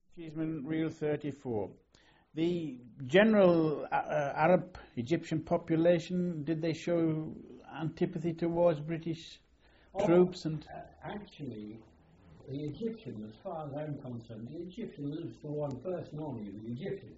Cheeseman Reel 34. The general Arab Egyptian population, did they show antipathy towards British troops? And actually, the Egyptian, as far as I'm concerned, the Egyptian lives for one person only, the Egyptian.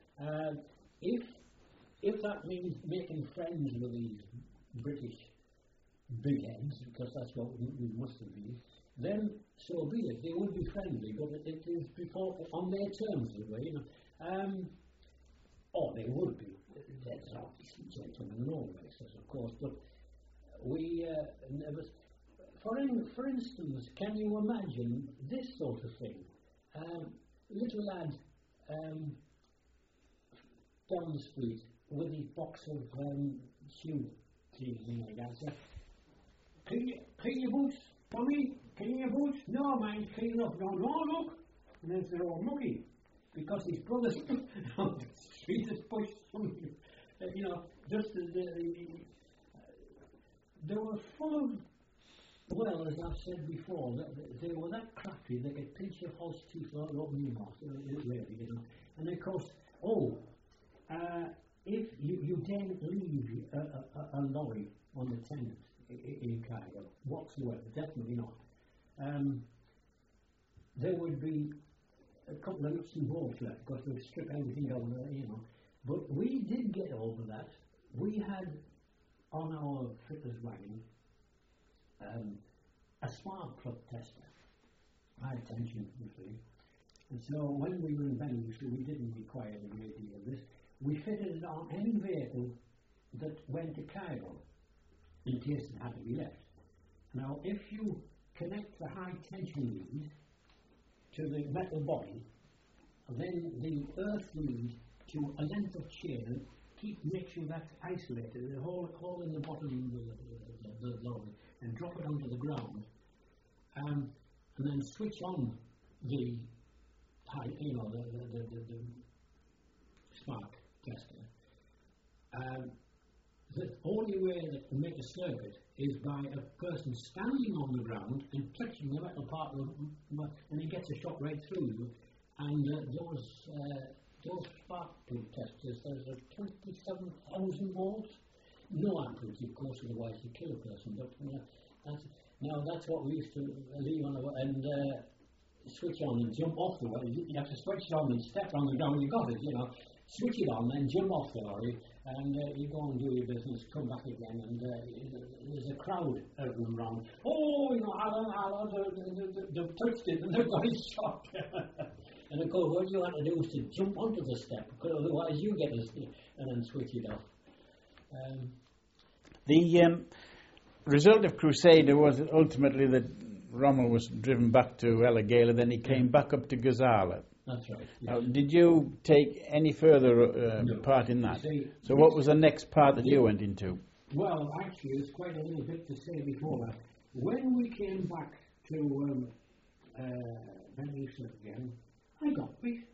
If that means making friends with these British big heads, because that's what we must have been, then so be it. They would be friendly, but it is before on their terms, you know. Or they would be. There's obviously gentlemen and all races, of course, but we never. For instance, can you imagine this sort of thing? Little lad down the street with his box of shoe cleaning, I guess. Clean your boots, Tommy? Clean your boots? No, man, clean up. No, look. And then they're all mucky because his brothers down the street has pushed something. You know, just they were full of. Well, as I've said before, they were that crafty they could pinch your horse teeth right open your mouth, really, you know. And of course, if you daren't leave a lorry on the Thames in Cairo whatsoever, definitely not. There would be a couple of nuts and bolts left because they'd strip everything over there, you know. But we did get over that. We had on our fitter's wagon a spark plug tester, high tension, you see. And so when we were in Venice, we didn't require a great deal of this. We fitted it on any vehicle that went to Cairo in case it had to be left. Now, if you connect the high tension lead to the metal body, then the earth lead to a length of chain, make sure that's isolated, the hole in the bottom of the lorry, and drop it onto the ground, and then switch on the spark tester. The only way that to make a circuit is by a person standing on the ground and touching the metal part of the, and he gets a shot right through you. And those spark plug testers, there's a 27,000 volts. No amperage, of course, otherwise you kill a person. But that's what we used to leave on and switch on and jump off the lorry. You have to switch it on and step on the ground. You got it, you know. Switch it on, then jump off the lorry, and you go and do your business. Come back again, and there's a crowd out and around. Oh, you know, Alan, they've touched it and they've got it shot. And of course, what you want to do is to jump onto the step, because otherwise you get it and then switch it off. The result of Crusader was ultimately that Rommel was driven back to El Agheila, then he came back up to Ghazala. That's right. Yes. Now, did you take any further part in that? So what was the next part that you went into? Well, actually, there's quite a little bit to say before that. When we came back to Venice again, I got beat.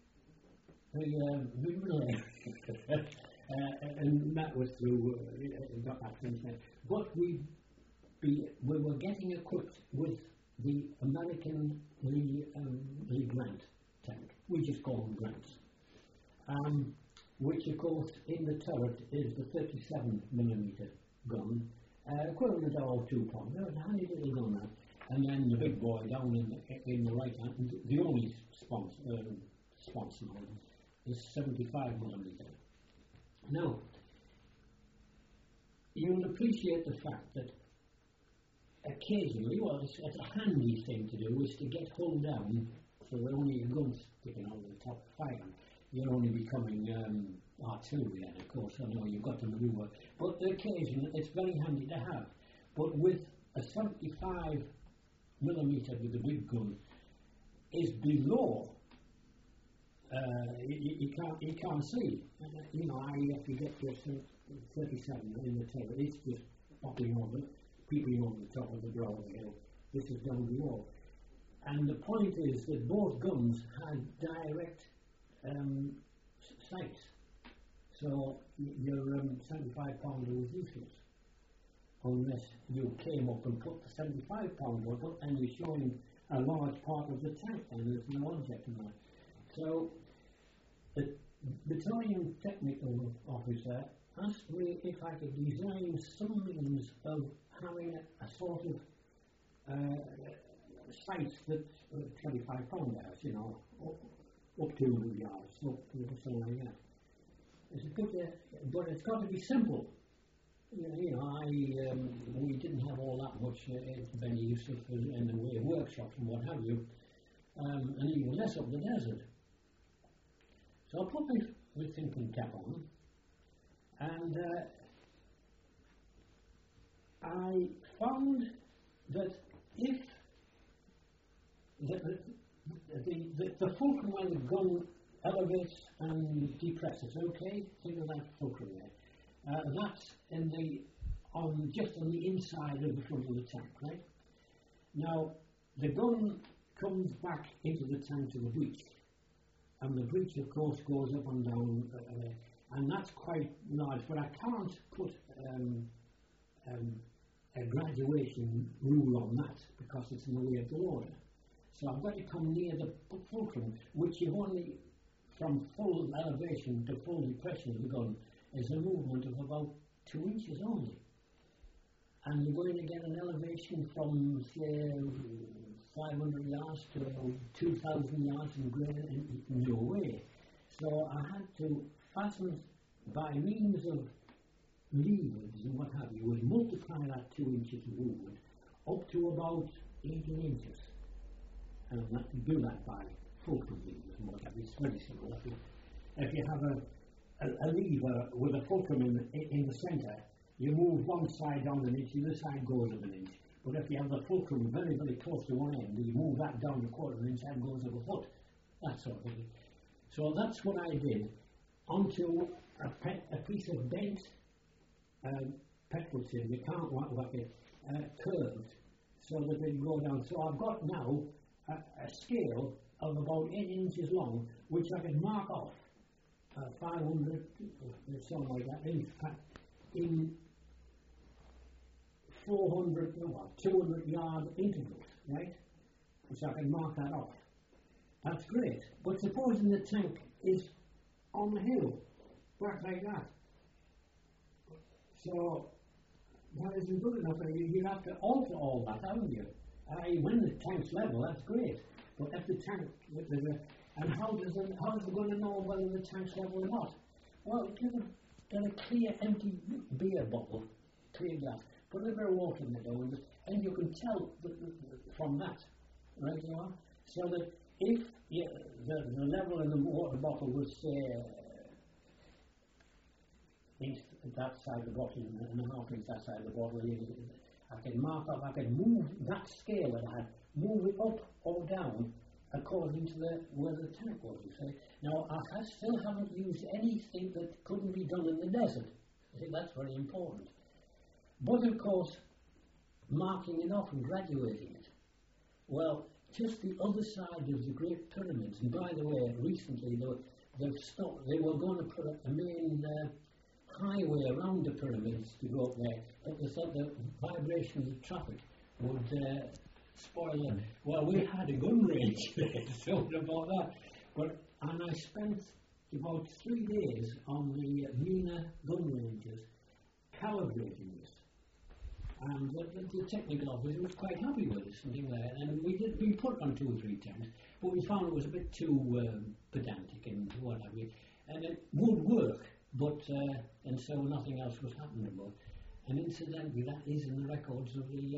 And that was through, got that thing. But we were getting equipped with the American Lee Grant tank. We just call them Grants. Which, of course, in the turret is the 37mm gun, equivalent to our 2 pound. It was a handy little gun, that. And then the big boy down in the right hand, the only sponsor is 75mm. Now, you'll appreciate the fact that occasionally, well, it's a handy thing to do, is to get hulled down so that only a gun sticking out of the top firing. You're only becoming artillery then, of course. I know you've got to maneuver. But the occasion, it's very handy to have. But with a 75mm with a big gun is below. You can't see. You know, if you get to a 37 in the turret, it's just popping over, peeping over the top of the brow of the hill. This is down below. And the point is that both guns had direct sights. So your 75 pounder was useless unless you came up and put the 75 pounder up and you're showing a large part of the tank and there's no object in that. So the battalion technical officer asked me if I could design some means of having a sort of sights that 25 pound hours, you know, up 200 yards, up to something like that. It's good, but it's got to be simple. You know, we didn't have all that much of any use of in the way of workshops and what have you, and even less up the desert. So I put my thinking cap on, and I found that if the fulcrum when the gun elevates and depresses, okay, think of that fulcrum there. That's just on the inside of the front of the tank, right? Now, the gun comes back into the tank to the breech, and the breech, of course, goes up and down, and that's quite large, but I can't put a graduation rule on that because it's in the way of the water. So I've got to come near the fulcrum, which you only, from full elevation to full depression of the gun, is a movement of about 2 inches only. And you're going to get an elevation from, say, 500 yards to 2,000 yards in no way. So I had to fasten, by means of levers and what have you, would multiply that 2 inches of movement up to about 18 inches. And I have to do that by fulcrum levers and what have you. It's very simple. If you have a lever with a fulcrum in the centre, you move one side down an inch, the other side goes up an inch. But if you have the fulcrum very, very close to one end, you move that down a quarter of an inch and goes up a foot. That sort of thing. So that's what I did onto a piece of bent petrol tin. You can't whack it curved so that it go down. So I've got now a scale of about 8 inches long, which I can mark off 500, something like that, in 200 yard intervals, right? So I can mark that off. That's great. But supposing the tank is on the hill, back like that. So that isn't good enough. You have to alter all that, haven't you? When the tank's level, that's great. But if the tank, and how is it going to know whether the tank's level or not? Well, get a clear empty beer bottle, clear glass, put a bit of water in it, and you can tell from that, right? You are, so that if the level in the water bottle was say inch that side of the bottle and a half inch that side of the bottle, I can mark up, I can move that scale that I had, move it up or down according to where the tank was, you see. Now, I still haven't used anything that couldn't be done in the desert. I think that's very important. But, of course, marking it off and graduating it. Well, just the other side of the Great Pyramids, and by the way, recently they've stopped, they were going to put a main highway around the pyramids to go up there, but they thought the vibration of the traffic would spoil it. Well, we had a gun range there, so about that. And I spent about 3 days on the Mina gun ranges calibrating this. And the technical officer was quite happy with us and things like that. And we put it on 2 or 3 tanks, but we found it was a bit too pedantic and what have you. And it would work, but and so nothing else was happening about it. And incidentally, that is in the records of the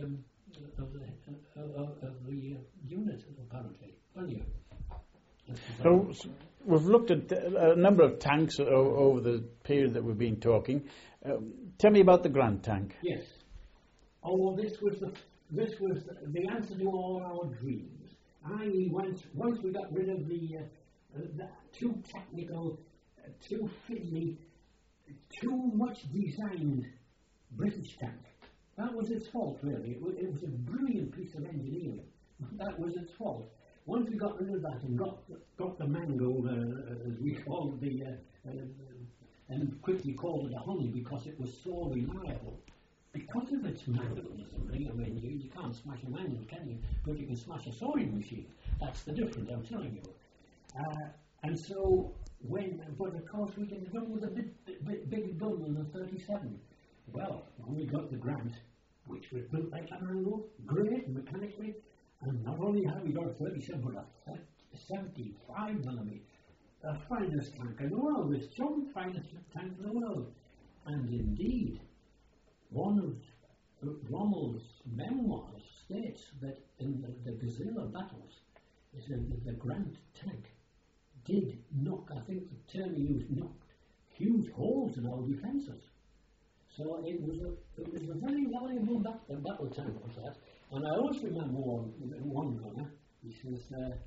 unit, apparently. Anyway. So we've looked at a number of tanks over the period that we've been talking. Tell me about the Grand Tank. Yes. Oh, this was the answer to all our dreams. Once we got rid of the too technical, too fiddly, too much designed British tank. That was its fault, really. It was a brilliant piece of engineering. That was its fault. Once we got rid of that and got the mango, as we called and quickly called it a honey because it was so reliable. Because of its manual or something, I mean, you can't smash a manual, can you? But you can smash a sewing machine. That's the difference, I'm telling you. And so but of course we can run with a bit bigger gun than the 37. Well, when we got the Grant, which was built like an angle, great mechanically, and not only have we got a 37, but a 75mm, the finest tank in the world, the strong finest tank in the world. And indeed, one of Rommel's memoirs states that in the Gazilla battles, he said that the Grant tank did knock, I think the term he used, knocked huge holes in our defences. So it was a very valuable battle tank, was that. And I also remember one gunner, he says,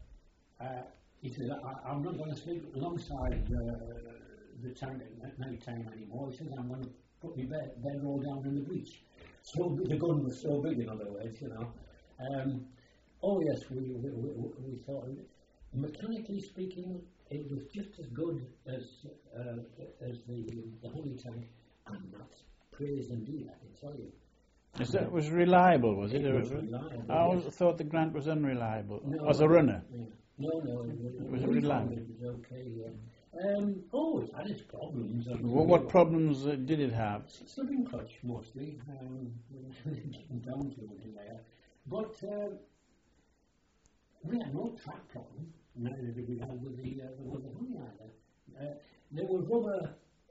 I'm not going to sleep alongside the tank at night time anymore. He says, I'm going to put my bedroll down in the breach. So the gun was so big, in other words, you know. Oh yes, we thought, mechanically speaking, it was just as good as the Honey tank, and that's praise indeed, I can tell you. It was reliable, was it? It was reliable. I always thought the Grant was unreliable. No, as a runner? Yeah. No, it was reliable. It was okay, yeah. It had its problems. What problems did it have? Slipping clutch, mostly. Getting down to it in there. But we had no track problem. Neither did we have with the Honey either. There was rubber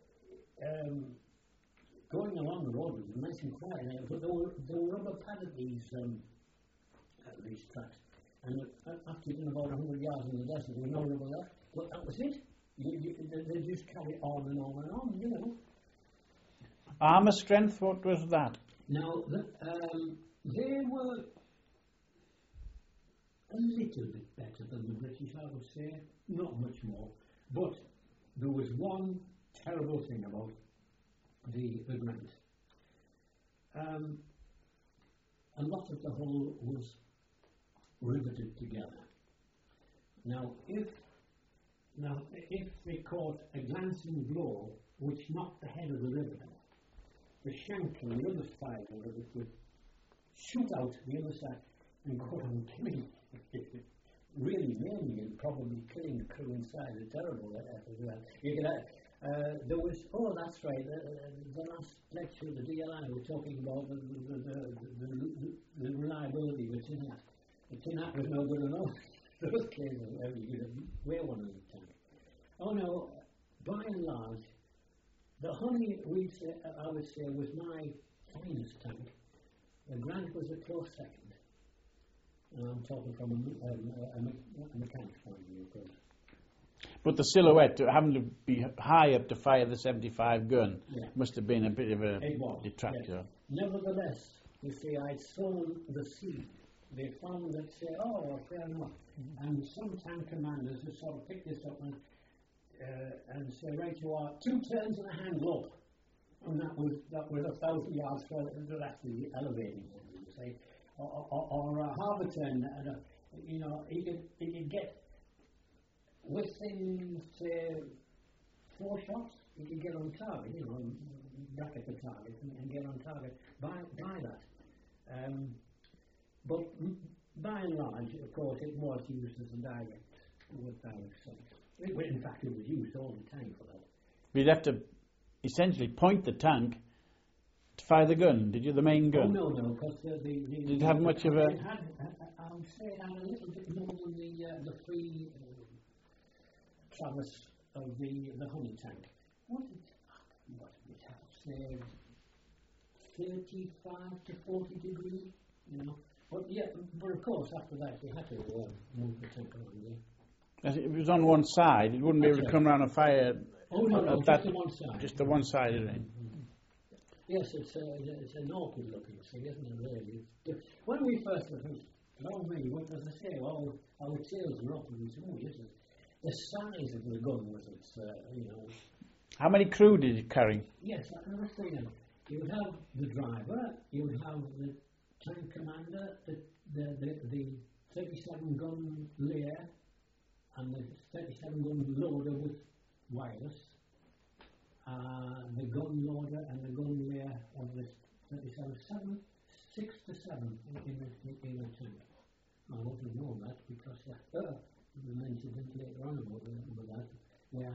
going along the road, it was nice and quiet, but there were rubber padded these tracks. And after you've been about 100 yards in the desert, there was no rubber left. Well, that was it. They just carry on and on and on, you know. Armour strength, what was that? Now, they were a little bit better than the British, I would say. Not much more. But there was one terrible thing about the Grant. A lot of the hull was riveted together. Now, if they caught a glancing blow which knocked the head of the rivet off, the shank on the other side of it would shoot out the other side and go on killing, really maiming and probably killing the crew inside. It's terrible as well. There was, that's right, the last lecture of the DLI we were talking about the reliability of the tin hat. The tin hat was no good enough. Those cases where you could wear one in the tank. Oh no, by and large, the Honey, I would say, was my finest tank. The Grant was a close second. And I'm talking from a mechanic's point of view, of course. But the silhouette, having to be high up to fire the 75 gun, must have been a bit of a detractor. Yes. Nevertheless, you see, I'd sown the seed. They found that, say, fair enough. And some tank commanders just sort of pick this up and say, right, you are 2 turns and a handle up. And that was 1,000 yards further. That's the elevating, you say. Or half a turn. You know, he could get within, say, 4 shots, he could get on target, you know, bracket the target and get on target by that. But by and large, of course, it was used as a direct sight. In fact, it was used all the time for that. You'd have to essentially point the tank to fire the gun, did you? The main gun? Oh, no, because did it have much of a... I would say it had a little bit more than the free traverse of the Honey tank. What did it have? Say 35 to 40 degrees, you know. But of course, after that, you had to move the tank around there. As it was on one side, it wouldn't be able to come around and fire. Oh no, just the one side. Just the one side, isn't it? Yes, it's an awkward looking thing, isn't it? Really. When we first looked, what does I say? Well, our tails were up, and we said, yes, the size of the gun was its, you know. How many crew did it carry? Yes, I was saying, you would have the driver, you would have the tank commander, the 37 gun layer, and the 37 gun loader with wireless, the gun loader and the gun layer of the 37, 6 to 7 in the tank. I wouldn't know that because we mentioned it later on about that.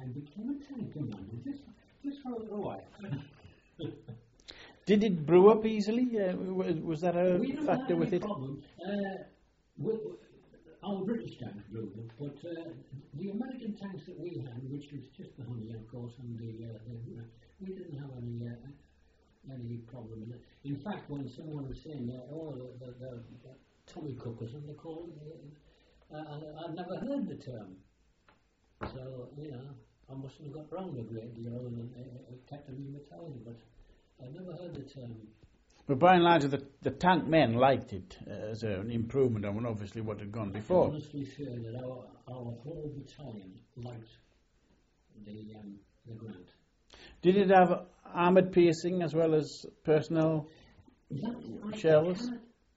and became a tank commander just for a little while. Did it brew up easily? Was that a We never factor had with any it? problem. With our British tanks blew up, but the American tanks that we had, which was just the Honey, of course, and we didn't have any problem with it. In fact, when someone was saying, the Tommy cookers, and they call it, I'd never heard the term. So, I mustn't have got round a great deal and kept them in the battalion, but I never heard the term. But by and large, the tank men liked it as an improvement on obviously what had gone I before. can honestly say that our whole battalion liked the Grant. Did it have armoured piercing as well as personnel shells?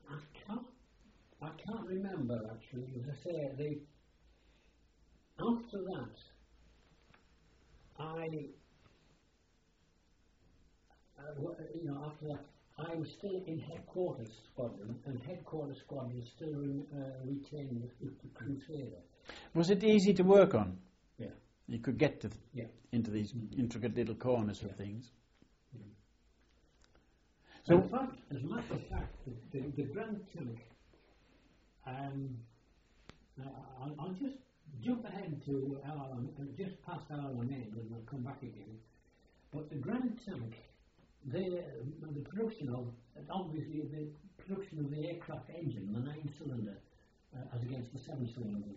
I can't remember actually. As I say, after that, after that, I was still in headquarters squadron, and headquarters squadron still retained the Crusader. Was it easy to work on? Yeah. You could get into these intricate little corners of things. So, in fact, as a matter of fact, the Grand Tank, I'll just jump ahead to just past RLMN and I'll come back again. But the Grand Tank, the production of, obviously the production of the aircraft engine, the 9-cylinder, as against the 7-cylinder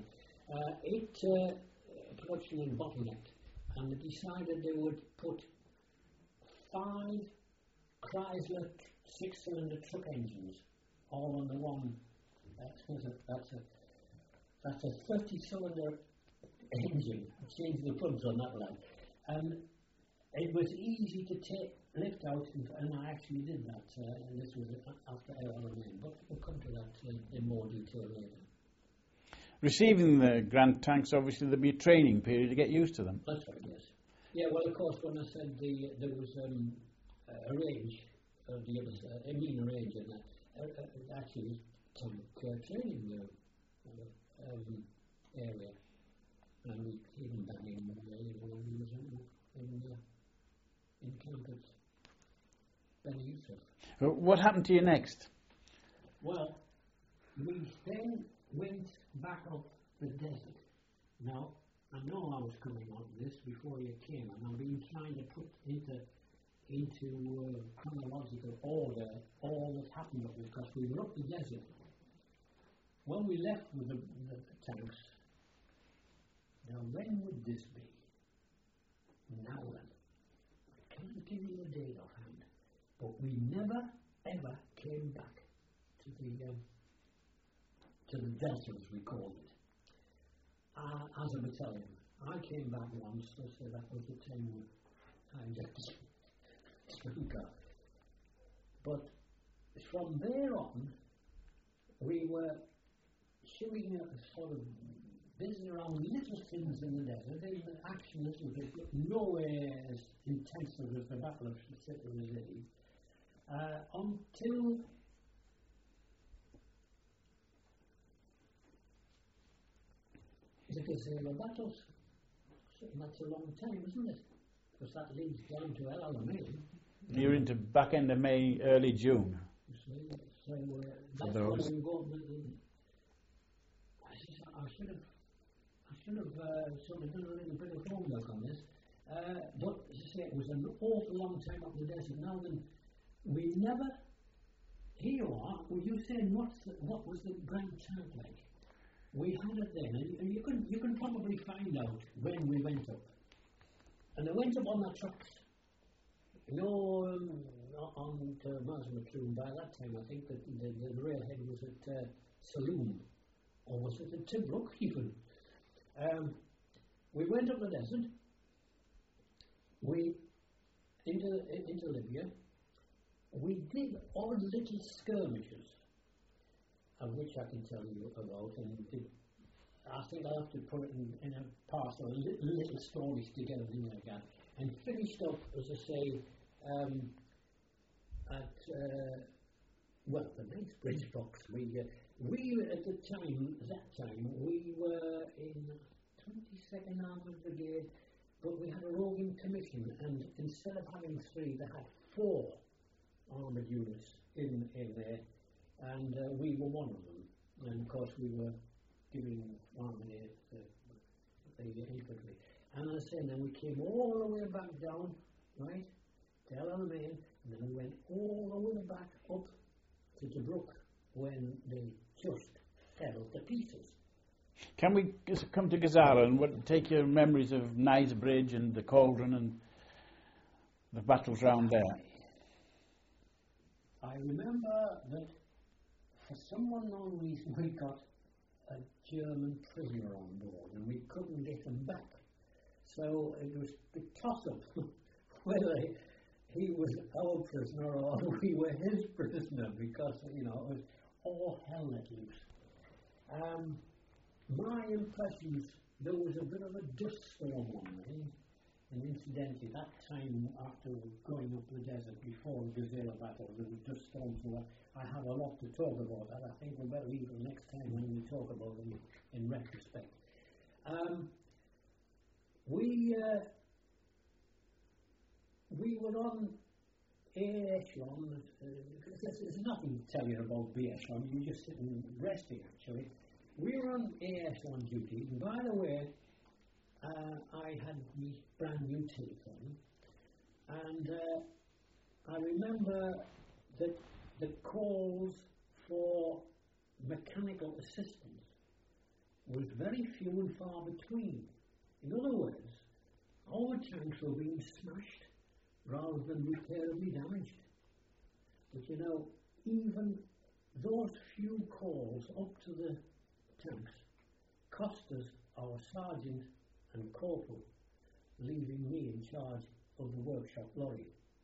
production in bottlenecked, and they decided they would put 5 Chrysler 6-cylinder truck engines all on the one. That's a 30-cylinder engine. Change the plugs on that one, and it was easy to lift out, and I actually did that. And this was after LLM, but we'll come to that in more detail later. Receiving the Grand Tanks, obviously there'd be a training period to get used to them. That's right, yes. Yeah, well, of course, when I said there was a range, the other side, a mean range, and actually tank training area, and we even back in when we was in camp at Beni Yusuf. What happened to you next? Well, we then went back up the desert. Now, I know I was coming on this before you came, and I've been trying to put into chronological order all that happened up there, because we were up the desert. When we left with the tanks, now when would this be? Now then, I can't give you a date offhand, but we never ever came back to the Delta, as we called it, as a battalion. I came back once, so that was the time I just spoke up. But from there on, we were shooting sort of busy around little things in the desert. There was action a little bit, but nowhere as intensive as the Battle of Sicily, until the Gazela battles. That's a long time, isn't it? Because that leads down to El Alamein. You're into back end of May, early June. So that's those. when we got I should have sort of done a little bit of homework on this. But as I say, it was an awful long time up the desert. Now then, we never. Here you are. Well, you said what was the Grand Tank like? We had it then, and you can probably find out when we went up. And I went up on the trucks. On to Mazmatloon. By that time, I think that the railhead was at Saloon, or was it at Tobruk even? We went up the desert. We into Libya. We did odd little skirmishes, of which I can tell you about, and I think I'll have to put it in a parcel, little stories together, things like that, and finished up, as I say, at the Knightsbridge box. We at that time we were in 22nd Armoured Brigade, but we had a roving commission, and instead of having 3, they had 4 armoured units in there, and we were one of them. And of course we were giving army the infantry. And I said, then we came all the way back down, right, to Alamein, and then we went all the way back up to Tobruk when they just fell to pieces. Can we come to Gazala and take your memories of Knightsbridge and the Cauldron and the battles round there? I remember that for some unknown reason we got a German prisoner on board and we couldn't get him back. So it was the toss-up whether he was our prisoner or we were his prisoner, because, you know, it was all hell let loose. My impressions, there was a bit of a dust storm on me, and incidentally, that time after going up the desert before the Gazala battle, there was dust storms. So I have a lot to talk about that. I think we'll better leave it next time when we talk about them in retrospect. We were on A echelon. There's nothing to tell you about B echelon. You're just sitting resting, actually. We were on A echelon duty, and by the way, I had the brand new telephone, and I remember that the calls for mechanical assistance was very few and far between. In other words, our tanks were being smashed rather than repairably damaged. But you know, even those few calls up to the tanks cost us our sergeant and corporal, leaving me in charge of the workshop lorry.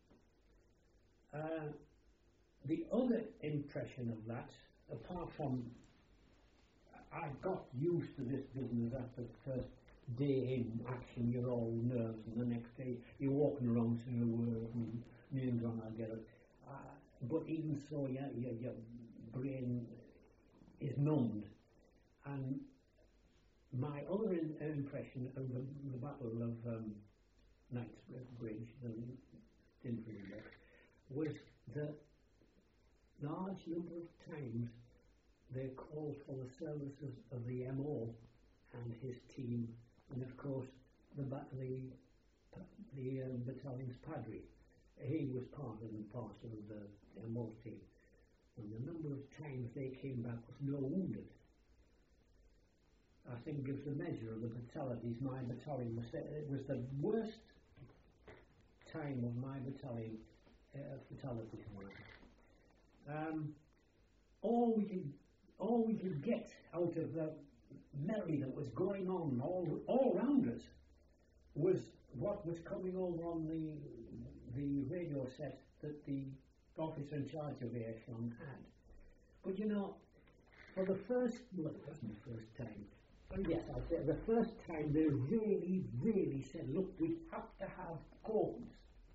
The other impression of that, apart from I got used to this business after the first day in action, you're all nerves, and the next day you're walking around saying a word and names on, I'll get it. But even so, your brain is numbed. And my other impression of the Battle of Knightsbridge, was the large number of times they called for the services of the MO and his team, and of course the battalion's padre. He was part and parcel of the MO team, and the number of times they came back with no wounded, I think, gives a measure of the fatalities my battalion was. It was the worst time of my battalion fatalities. All we could get out of the merry that was going on all around us was what was coming over on the radio set that the officer in charge of the echelon had. But you know, for the first, well, it wasn't the first time, but yes, I'd say the first time they really said, look, we have to have codes.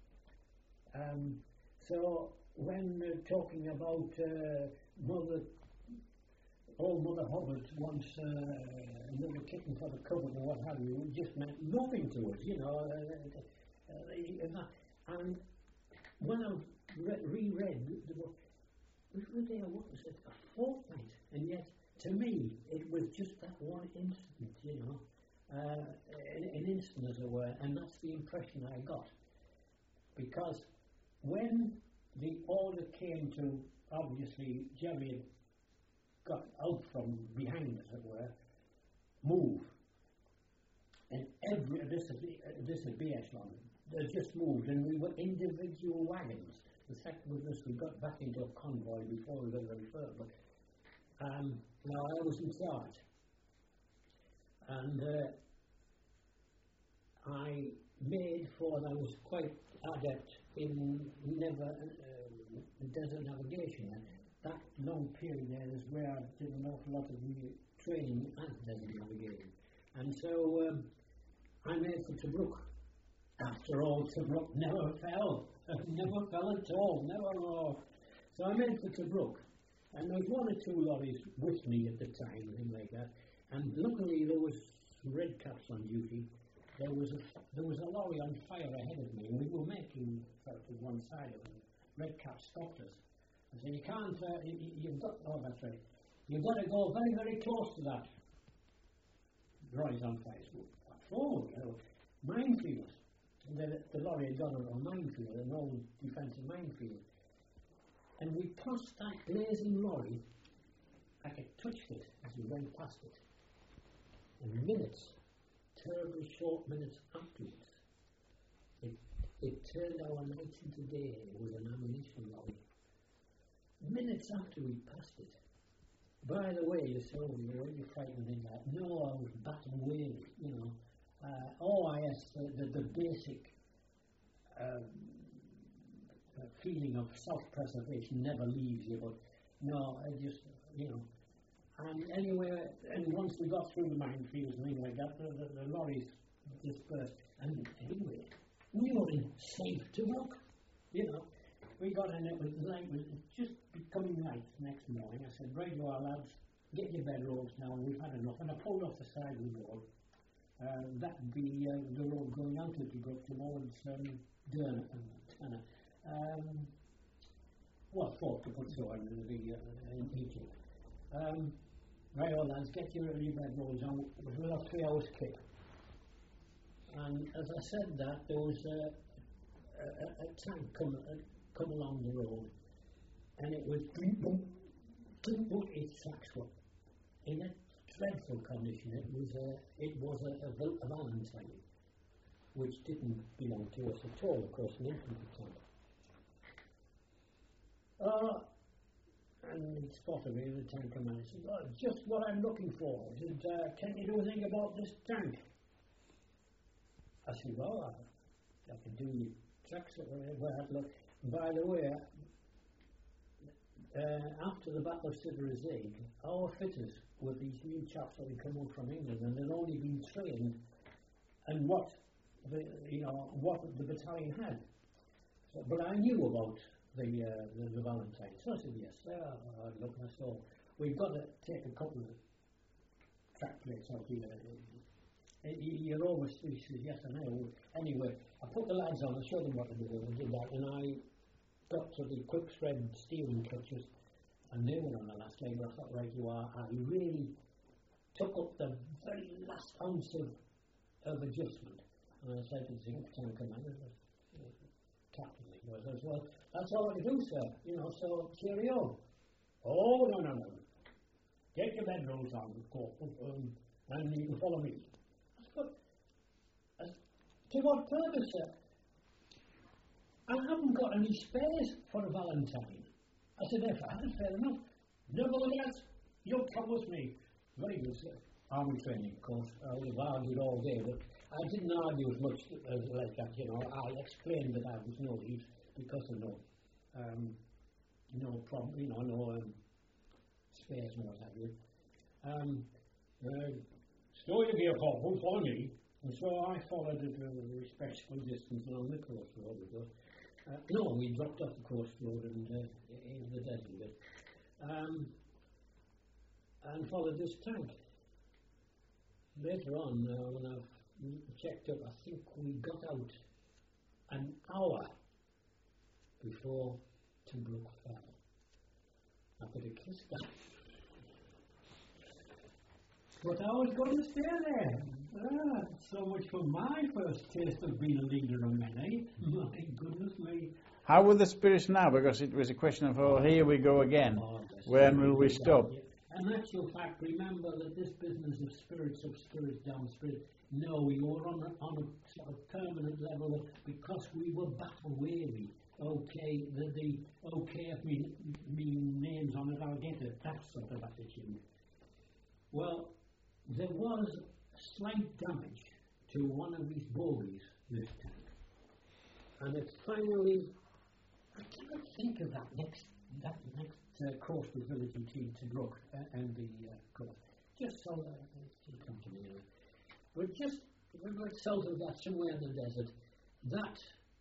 So when talking about old Mother Hubbard wants another kitten for the cupboard or what have you, it just meant nothing to us, you know. And when I reread the book, we were there, what was it, a fortnight, and yet to me it was just that one instant, you know, an instant as it were, and that's the impression I got. Because when the order came to, obviously, Jerry had got out from behind, as it were, move, and this is B echelon, they just moved, and we were individual wagons. The second was this, we got back into a convoy before we got very far, but now I was in charge, and I made for, and I was quite adept in desert navigation. That long period there is where I did an awful lot of training and desert navigating. And so I made for Tobruk. After all, Tobruk never fell. Never fell at all, never more. So I made for Tobruk. And there was one or two lorries with me at the time, things like that. And luckily there was red caps on duty. there was a lorry on fire ahead of me, and we were making to one side of it. Red Cap stopped us and said, "You can't. You've got. Oh, that's right. You've got to go very, very close to that." Lorry's on fire. What for? Minefield. The lorry had gone on a minefield, an old defensive minefield. And we passed that blazing lorry. I could touch it as we went past it. And minutes, terribly short minutes afterwards, it turned our night into day with an ammunition lorry. Minutes after we passed it. By the way, you said, you're really frightened in that. No, I was battle weary, you know. The basic feeling of self-preservation never leaves you, but no, I just, you know. And anyway, and once we got through the minefields and things like that, the lorries dispersed. And anyway, we were in safe Tobruk, you know. We got in, it was just becoming light next morning. I said, "Right, you are, lads, get your bedrolls now, we've had enough." And I pulled off the side of the road. That'd be the road going out of Tobruk towards Derna and Tanna. Thought to put so in Egypt. Right, all lads, get your bedrolls on. It was about 3 hours kip. And as I said that, there was a tank come along the road, and it was its tracks were in a dreadful condition. It was a Valentine, which didn't belong to us at all, of course, an infantry tank. And he spotted me, the tank commander. He said, "Oh, just what I'm looking for. He said, can you do anything about this tank?" I said, "Well, I can do tracks or whatever." By the way, after the Battle of Sidra Azeg, our fitters were these new chaps that had come up from England, and they'd only been trained and what the battalion had. So, but I knew about the Valentine. So I said, "Yes, look, I saw. We've got to take a couple of track plates out here." You're always, he says, "Yes, I know." Anyway, I put the lads on and showed them what to do, and did that, and I got to the quick thread steering clutches, and they were on the last leg. I thought, right, you are. I really took up the very last ounce of adjustment, and I said to the Zinc Tank Commander, Captain, he goes, "Well, that's all I can do, sir. You know, so cheerio." "Oh, no. Get your bedrolls on, Corporal, and you can follow me." I said, "To what purpose, sir? I haven't got any spares for a Valentine." I said, "That's fair enough. Nevertheless, you'll come with me." "Very good, sir." Army training, of course. I would have argued all day, but I didn't argue as much like that, you know. I explained that I was no use because of no problem, you know, no spares and what have you. "Stow your gear, Corporal, follow me." And so I followed at a respectful distance along the coast road. No, we dropped off the coast road and into the desert bit. And followed this tank. Later on, when I've checked up, I think we got out an hour before Tobruk fell. I could have kissed that. But I was going to stay there. So much for my first taste of being a leader of men, eh? My goodness me. How were the spirits now? Because it was a question of, oh, here we go again. When will we stop? In actual fact, remember that this business of spirits up, spirits down, spirits. No, we were on a sort of permanent level because we were battle weary. Okay, the okay if me name's on it, I'll get it. That sort of attitude. Well, there was slight damage to one of these bogies this tank, and it's finally. I cannot think of that next coastal village between Tobruk and the coast. Just so it'll come to me. But just south of that, somewhere in the desert, that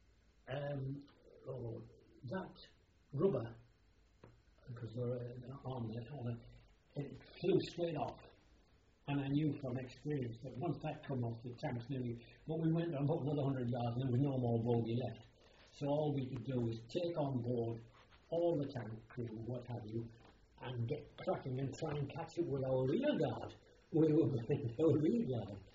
rubber, because they're on it flew straight off. And I knew from experience that once that come off, the tank's nearly, but we went on about another 100 yards and there was no more bogey left. So all we could do was take on board all the tank crew, what have you, and get cracking and try and catch it with our rear guard. We were with our rear guard.